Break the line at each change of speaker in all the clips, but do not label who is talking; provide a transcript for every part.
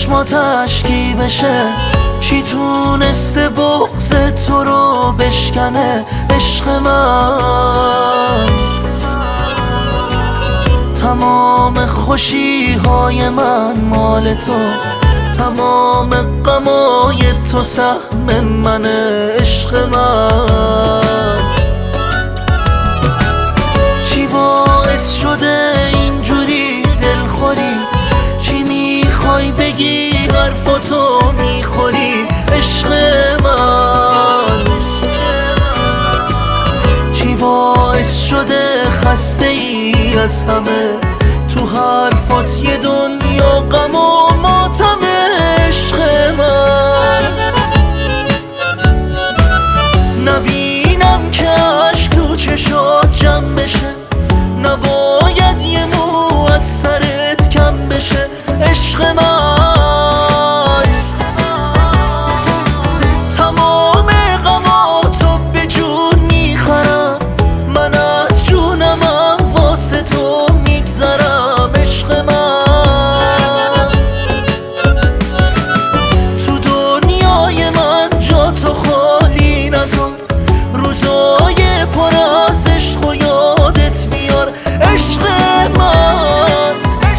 چشماتش کی بشه؟ کی تونسته بغض تو رو بشکنه؟ عشق من تمام خوشی های من مال تو، تمام غمای تو سهم منه. عشق من چی باعث شده اینجوری دلخوری؟ چی میخوای بگی حرفاتو میخوری؟ عشق من چی باعث شده خسته ای از همه؟ تو حرفات یه دنیا غم و ماتمه. عشق من نبینم که عشق تو چشات جمع بشه، نباید یه مو از سرت کم بشه. عشق من تمام غماتو به جون میخرم، من از جونمم واسه تو میگذرم. عشق من تو دنیای من جا تو خالی نذار، روزای پر از عشق و یادت میار. عشق من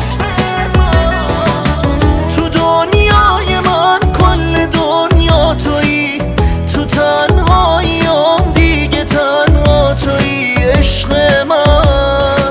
تو دنیای من کل دنیا تویی، تو تنهاییام دیگه تنها تویی. عشق من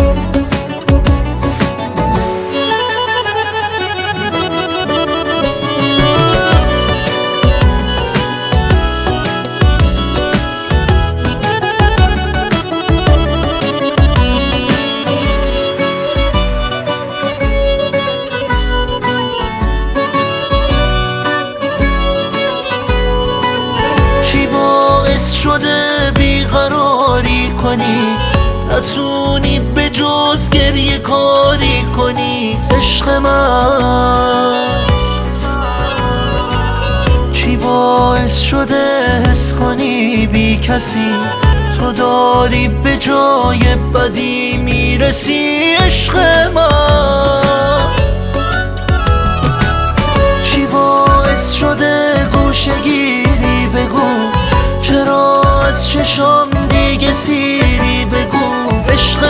چی باعث شده بیقراری کنی؟ نتونی به جز گریه کاری کنی. عشق من چی باعث شده حس کنی بی کسی تو داری به جای بدی میرسی؟ عشق من چی باعث شده گوشه گیری؟ بگو چرا از چشام دیگه سیری؟ بگو عشق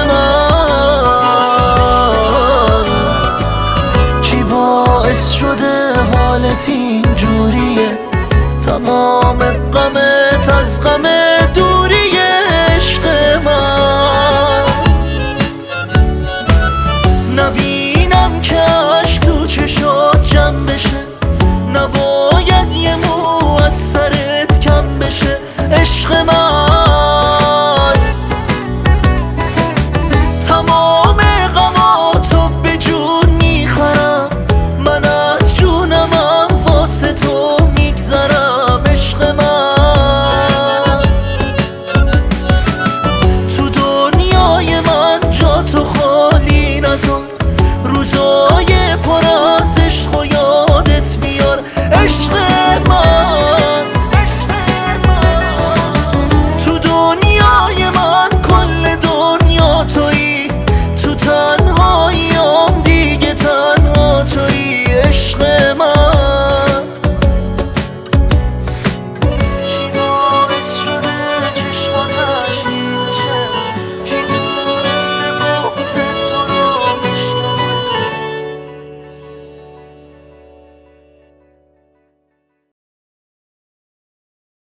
من چی باعث شده حالت اینجوریه؟ تمام غمت از غم